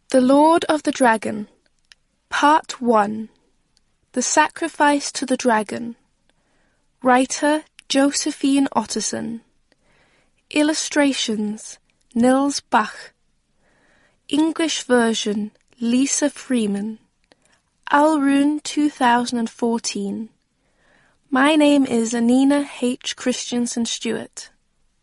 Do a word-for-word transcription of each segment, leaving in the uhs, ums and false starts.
The Lord of the Dragon, Part one. The Sacrifice to the Dragon. Writer Josephine Otterson. Illustrations Nils Bach. English version Lisa Freeman. Alrune two thousand fourteen. My name is Anina H. Christensen Stewart.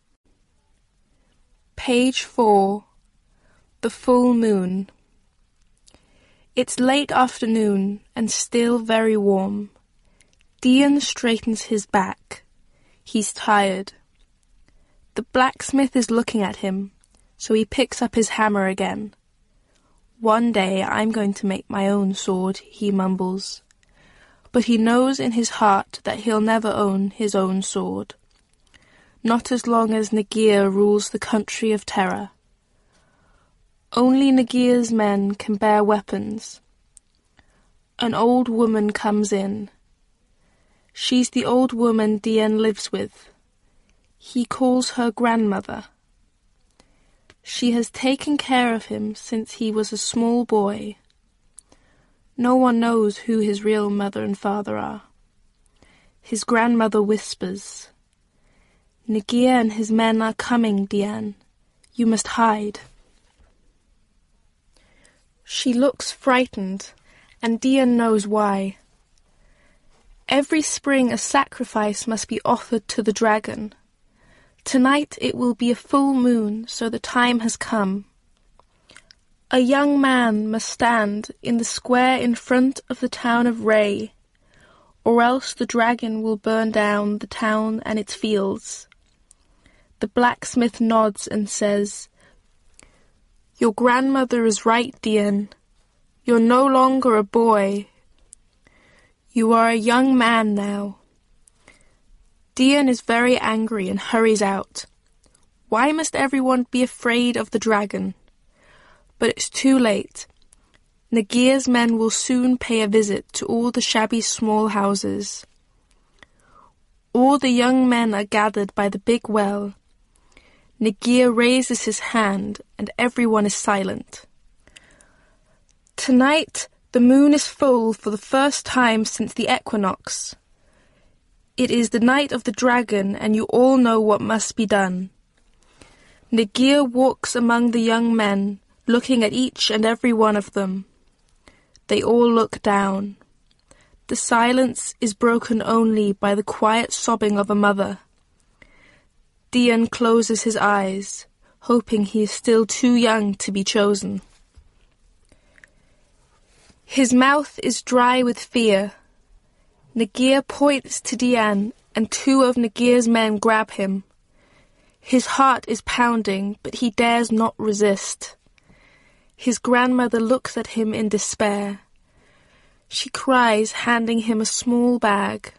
Page four. The Full Moon. It's late afternoon and still very warm. Dian straightens his back. He's tired. The blacksmith is looking at him, so he picks up his hammer again. One day I'm going to make my own sword, he mumbles. But he knows in his heart that he'll never own his own sword. Not as long as Nagir rules the country of terror. Only Nagir's men can bear weapons. An old woman comes in. She's the old woman Dian lives with. He calls her grandmother. She has taken care of him since he was a small boy. No one knows who his real mother and father are. His grandmother whispers, "Nagir and his men are coming, Dian. You must hide." She looks frightened, and Dian knows why. Every spring a sacrifice must be offered to the dragon. Tonight it will be a full moon, so the time has come. A young man must stand in the square in front of the town of Ray, or else the dragon will burn down the town and its fields. The blacksmith nods and says, "Your grandmother is right, Dian. You're no longer a boy. You are a young man now." Dian is very angry and hurries out. Why must everyone be afraid of the dragon? But it's too late. Nagir's men will soon pay a visit to all the shabby small houses. All the young men are gathered by the big well. Nagir raises his hand, and everyone is silent. Tonight, the moon is full for the first time since the equinox. It is the night of the dragon, and you all know what must be done. Nagir walks among the young men, looking at each and every one of them. They all look down. The silence is broken only by the quiet sobbing of a mother. Dian closes his eyes, hoping he is still too young to be chosen. His mouth is dry with fear. Nagir points to Dian, and two of Nagir's men grab him. His heart is pounding, but he dares not resist. His grandmother looks at him in despair. She cries, handing him a small bag.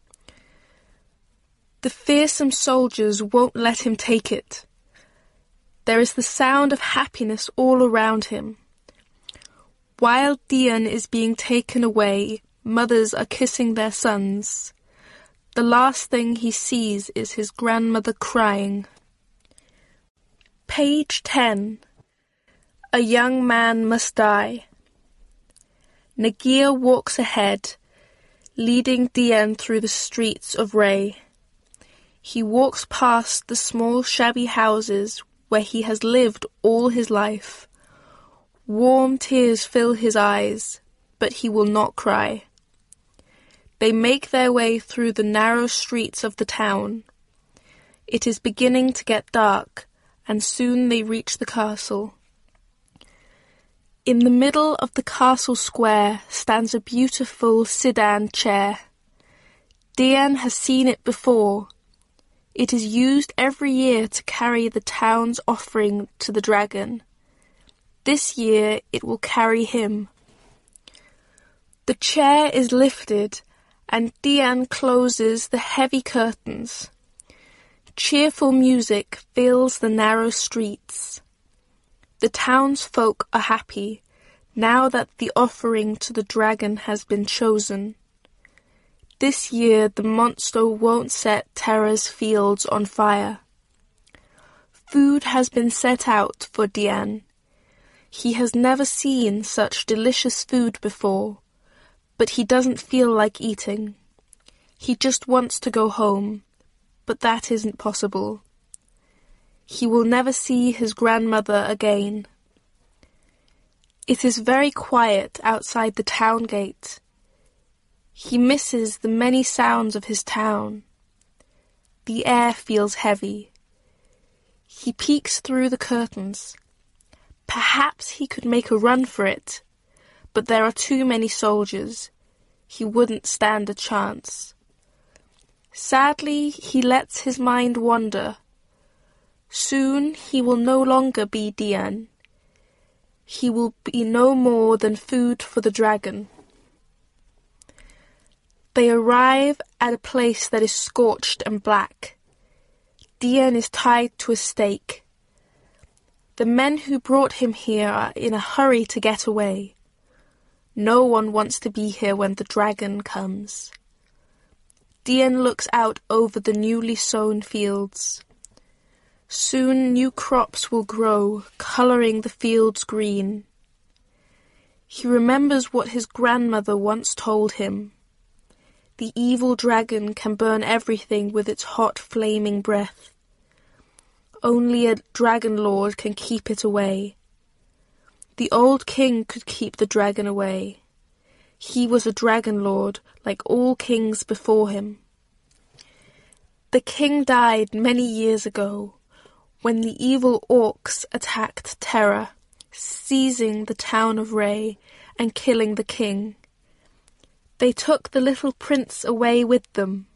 The fearsome soldiers won't let him take it. There is the sound of happiness all around him. While Dian is being taken away, mothers are kissing their sons. The last thing he sees is his grandmother crying. Page ten. A young man must die. Nagir walks ahead, leading Dian through the streets of Ray. He walks past the small shabby houses where he has lived all his life. Warm tears fill his eyes, but he will not cry. They make their way through the narrow streets of the town. It is beginning to get dark, and soon they reach the castle. In the middle of the castle square stands a beautiful sedan chair. Dian has seen it before. It is used every year to carry the town's offering to the dragon. This year it will carry him. The chair is lifted, and Dian closes the heavy curtains. Cheerful music fills the narrow streets. The townsfolk are happy, now that the offering to the dragon has been chosen. This year the monster won't set Terra's fields on fire. Food has been set out for Dian. He has never seen such delicious food before, but he doesn't feel like eating. He just wants to go home, but that isn't possible. He will never see his grandmother again. It is very quiet outside the town gate. He misses the many sounds of his town. The air feels heavy. He peeks through the curtains. Perhaps he could make a run for it, but there are too many soldiers. He wouldn't stand a chance. Sadly, he lets his mind wander. Soon he will no longer be Dian. He will be no more than food for the dragon. They arrive at a place that is scorched and black. Dian is tied to a stake. The men who brought him here are in a hurry to get away. No one wants to be here when the dragon comes. Dian looks out over the newly sown fields. Soon new crops will grow, colouring the fields green. He remembers what his grandmother once told him. The evil dragon can burn everything with its hot, flaming breath. Only a dragon lord can keep it away. The old king could keep the dragon away. He was a dragon lord, like all kings before him. The king died many years ago, when the evil orcs attacked Terra, seizing the town of Ray and killing the king. They took the little prince away with them,